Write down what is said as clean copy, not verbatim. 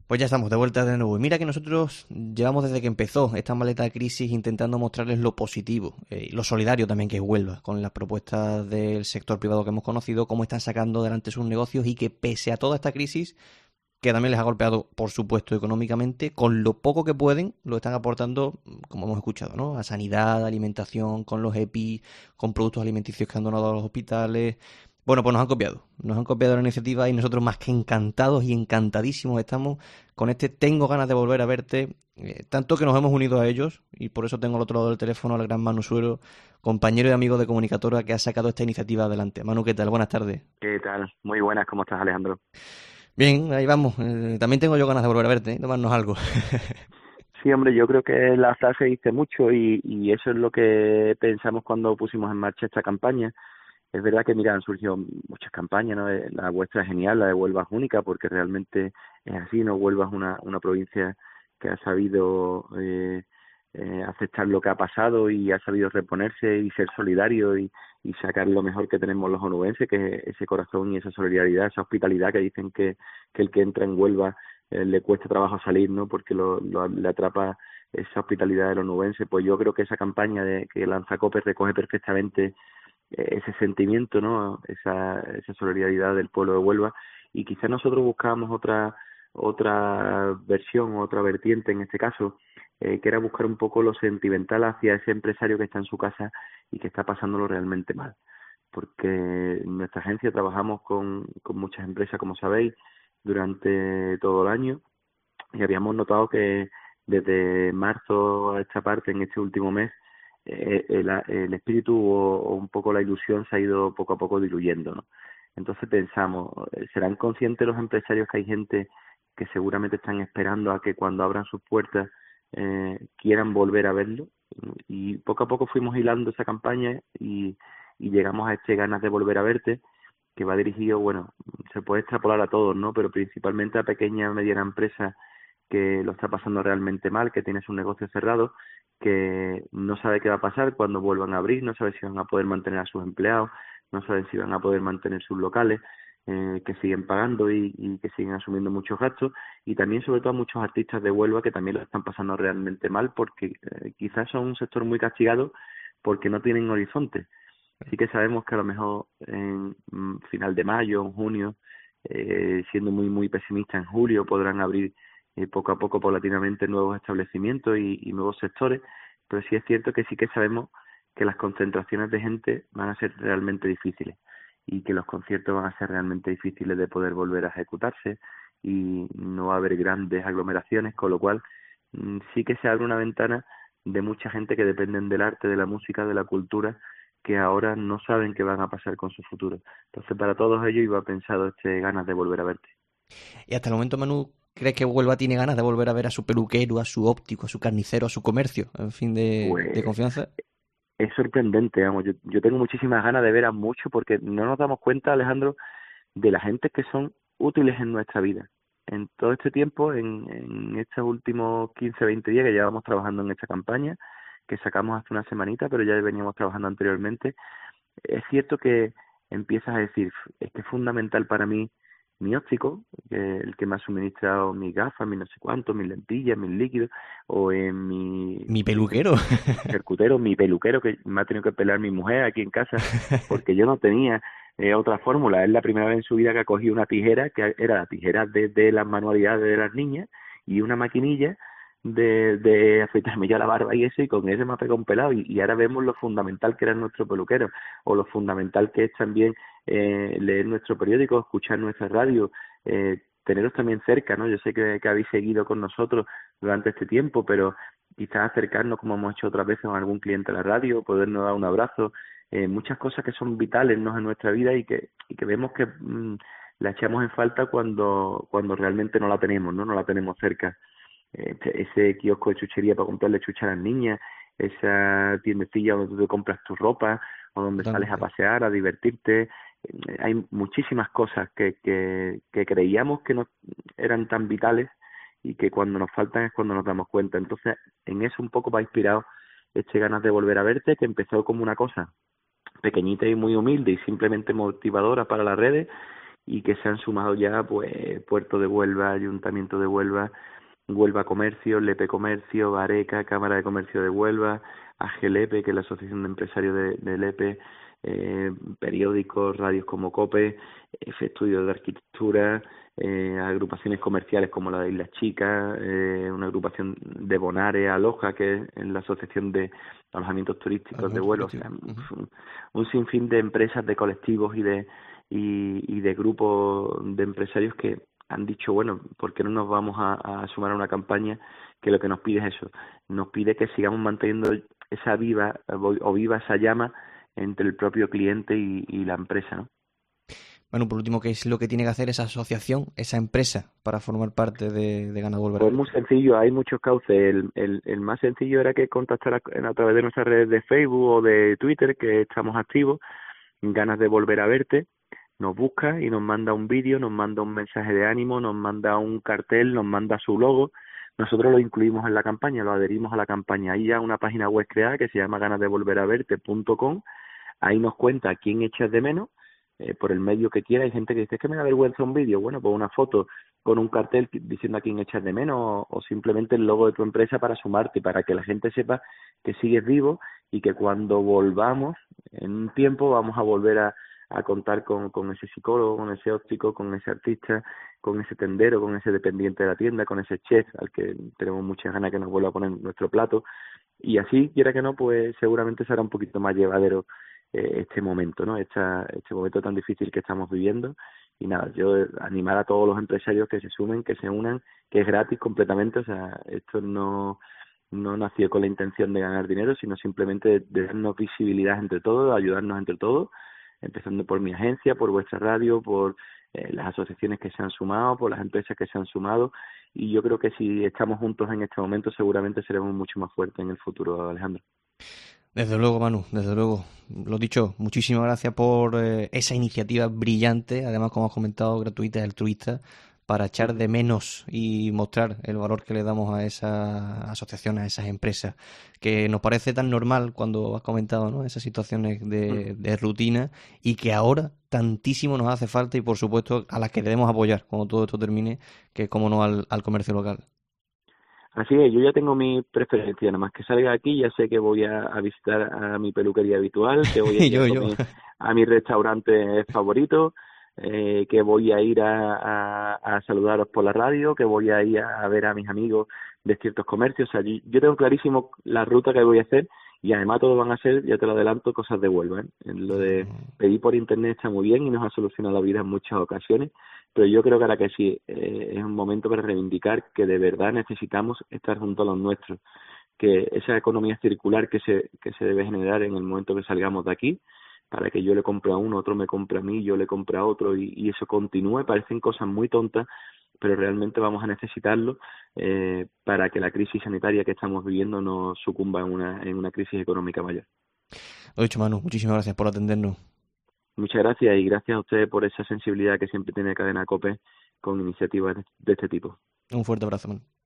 Pues ya estamos de vuelta de nuevo. Y mira que nosotros llevamos desde que empezó esta maleta de crisis intentando mostrarles lo positivo, lo solidario también que es Huelva, con las propuestas del sector privado que hemos conocido, cómo están sacando adelante sus negocios y que pese a toda esta crisis, que también les ha golpeado, por supuesto, económicamente, con lo poco que pueden, lo están aportando, como hemos escuchado, ¿no? A sanidad, alimentación, con los EPI, con productos alimenticios que han donado a los hospitales. Bueno, pues nos han copiado la iniciativa y nosotros más que encantados y encantadísimos estamos con este Tengo ganas de volver a verte, tanto que nos hemos unido a ellos y por eso tengo al otro lado del teléfono al gran Manu Suero, compañero y amigo de Comunicatora que ha sacado esta iniciativa adelante. Manu, ¿qué tal? Buenas tardes. ¿Qué tal? Muy buenas, ¿cómo estás, Alejandro? Bien, ahí vamos. También tengo yo ganas de volver a verte, tomarnos algo. Sí, hombre, yo creo que la frase dice mucho y eso es lo que pensamos cuando pusimos en marcha esta campaña. Es verdad que, mira, han surgido muchas campañas, ¿no? La vuestra es genial, la de Huelva es única, porque realmente es así, ¿no? Huelva es una provincia que ha sabido aceptar lo que ha pasado y ha sabido reponerse y ser solidario y sacar lo mejor que tenemos los onubenses, que es ese corazón y esa solidaridad, esa hospitalidad que dicen que el que entra en Huelva le cuesta trabajo salir, ¿no? Porque le atrapa esa hospitalidad del onubense. Pues yo creo que esa campaña de que lanza COPE recoge perfectamente ese sentimiento, ¿no? Esa solidaridad del pueblo de Huelva y quizás nosotros buscábamos otra versión, otra vertiente en este caso, que era buscar un poco lo sentimental hacia ese empresario que está en su casa y que está pasándolo realmente mal. Porque en nuestra agencia trabajamos con muchas empresas, como sabéis, durante todo el año y habíamos notado que desde marzo a esta parte, en este último mes, el espíritu o un poco la ilusión se ha ido poco a poco diluyendo, ¿no? Entonces pensamos, ¿serán conscientes los empresarios que hay gente que seguramente están esperando a que cuando abran sus puertas quieran volver a verlo? Y poco a poco fuimos hilando esa campaña y llegamos a este ganas de volver a verte, que va dirigido, bueno, se puede extrapolar a todos, ¿no? Pero principalmente a pequeña y mediana empresa que lo está pasando realmente mal, que tiene su negocio cerrado, que no sabe qué va a pasar cuando vuelvan a abrir, no sabe si van a poder mantener a sus empleados, no saben si van a poder mantener sus locales, que siguen pagando y que siguen asumiendo muchos gastos, y también sobre todo a muchos artistas de Huelva que también lo están pasando realmente mal porque quizás son un sector muy castigado porque no tienen horizonte. Sí que sabemos que a lo mejor en final de mayo, en junio, siendo muy pesimista, en julio podrán abrir poco a poco, paulatinamente, nuevos establecimientos y nuevos sectores, pero sí es cierto que sí que sabemos que las concentraciones de gente van a ser realmente difíciles y que los conciertos van a ser realmente difíciles de poder volver a ejecutarse y no va a haber grandes aglomeraciones, con lo cual sí que se abre una ventana de mucha gente que dependen del arte, de la música, de la cultura, que ahora no saben qué van a pasar con su futuro. Entonces, para todos ellos iba pensado este ganas de volver a verte. Y hasta el momento, Manu, ¿crees que Huelva tiene ganas de volver a ver a su peluquero, a su óptico, a su carnicero, a su comercio, en fin de Pues confianza? es sorprendente, vamos, yo tengo muchísimas ganas de ver a muchos porque no nos damos cuenta, Alejandro, de la gente que son útiles en nuestra vida. En todo este tiempo, en estos últimos 15, 20 días que llevamos trabajando en esta campaña, que sacamos hace una semanita, pero ya veníamos trabajando anteriormente, es cierto que empiezas a decir, es que es fundamental para mí mi óptico, el que me ha suministrado mis gafas, mis no sé cuántos, mis lentillas, mis líquidos, o en Mi peluquero. mi charcutero, mi peluquero, que me ha tenido que pelar mi mujer aquí en casa, porque yo no tenía otra fórmula. Es la primera vez en su vida que ha cogido una tijera, que era la tijera de las manualidades de las niñas, y una maquinilla de afeitarme ya la barba y eso, y con eso me ha pegado un pelado, y ahora vemos lo fundamental que era nuestro peluquero, o lo fundamental que es también leer nuestro periódico, escuchar nuestra radio, teneros también cerca, ¿no? Yo sé que habéis seguido con nosotros durante este tiempo, pero quizás acercarnos, como hemos hecho otras veces, a algún cliente a la radio, podernos dar un abrazo, muchas cosas que son vitales, ¿no?, en nuestra vida y que vemos que la echamos en falta cuando realmente no la tenemos, ¿no? No la tenemos cerca. Ese kiosco de chuchería para comprarle chucha a las niñas, esa tiendecilla donde tú te compras tu ropa o donde sales a Totalmente. pasear, a divertirte. Hay muchísimas cosas que creíamos que no eran tan vitales y que cuando nos faltan es cuando nos damos cuenta. Entonces, en eso un poco va inspirado este ganas de volver a verte, que empezó como una cosa pequeñita y muy humilde y simplemente motivadora para las redes, y que se han sumado ya pues Puerto de Huelva, Ayuntamiento de Huelva, Huelva Comercio, Lepe Comercio, Vareca, Cámara de Comercio de Huelva, AGLEPE, que es la Asociación de Empresarios de Lepe, periódicos, radios como COPE, estudios de arquitectura, agrupaciones comerciales como la de Islas Chicas, una agrupación de Bonares, Aloja, que es la Asociación de Alojamientos Turísticos de Huelva, o sea, un sinfín de empresas, de colectivos y de grupos de empresarios que han dicho, bueno, ¿por qué no nos vamos a sumar a una campaña que lo que nos pide es eso? Nos pide que sigamos manteniendo esa viva o viva esa llama entre el propio cliente y la empresa, ¿no? Bueno, por último, ¿qué es lo que tiene que hacer esa asociación, esa empresa, para formar parte de Ganado Volver a Pues Verte? muy sencillo, hay muchos cauces. El más sencillo era que contactara a través de nuestras redes de Facebook o de Twitter, que estamos activos, ganas de volver a verte, nos busca y nos manda un vídeo, nos manda un mensaje de ánimo, nos manda un cartel, nos manda su logo. Nosotros lo incluimos en la campaña, lo adherimos a la campaña. Ahí ya una página web creada que se llama ganasdevolveraverte.com. Ahí nos cuenta a quién echas de menos, por el medio que quiera. Hay gente que dice, es que me da vergüenza un vídeo. Bueno, pues una foto con un cartel diciendo a quién echas de menos o simplemente el logo de tu empresa para sumarte, para que la gente sepa que sigues vivo y que cuando volvamos en un tiempo vamos a volver a contar con ese psicólogo, con ese óptico, con ese artista, con ese tendero, con ese dependiente de la tienda, con ese chef al que tenemos muchas ganas que nos vuelva a poner nuestro plato. Y así, quiera que no, pues seguramente será un poquito más llevadero este momento, ¿no? Este momento tan difícil que estamos viviendo. Y nada, yo animar a todos los empresarios que se sumen, que se unan, que es gratis completamente. O sea, esto no nació con la intención de ganar dinero, sino simplemente de darnos visibilidad entre todos, de ayudarnos entre todos, empezando por mi agencia, por vuestra radio, por las asociaciones que se han sumado, por las empresas que se han sumado. Y yo creo que si estamos juntos en este momento, seguramente seremos mucho más fuertes en el futuro, Alejandro. Desde luego, Manu, desde luego. Lo dicho, muchísimas gracias por esa iniciativa brillante, además, como has comentado, gratuita y altruista, para echar de menos y mostrar el valor que le damos a esas asociaciones, a esas empresas, que nos parece tan normal cuando has comentado, ¿no?, esas situaciones de rutina y que ahora tantísimo nos hace falta y, por supuesto, a las que debemos apoyar cuando todo esto termine, que como no al comercio local. Así es, yo ya tengo mi preferencia, nada más que salga aquí ya sé que voy a visitar a mi peluquería habitual, que voy a ir Yo. a mi restaurante favorito, que voy a ir a saludaros por la radio, que voy a ir a ver a mis amigos de ciertos comercios. O sea, yo tengo clarísimo la ruta que voy a hacer y además todos van a ser, ya te lo adelanto, cosas de Huelva, ¿eh? Lo de pedir por internet está muy bien y nos ha solucionado la vida en muchas ocasiones, pero yo creo que ahora que sí, es un momento para reivindicar que de verdad necesitamos estar junto a los nuestros, que esa economía circular que se debe generar en el momento que salgamos de aquí, para que yo le compre a uno, otro me compre a mí, yo le compre a otro y eso continúe. Parecen cosas muy tontas, pero realmente vamos a necesitarlo para que la crisis sanitaria que estamos viviendo no sucumba en una crisis económica mayor. Lo dicho, Manu, muchísimas gracias por atendernos. Muchas gracias y gracias a ustedes por esa sensibilidad que siempre tiene Cadena COPE con iniciativas de este tipo. Un fuerte abrazo, Manu.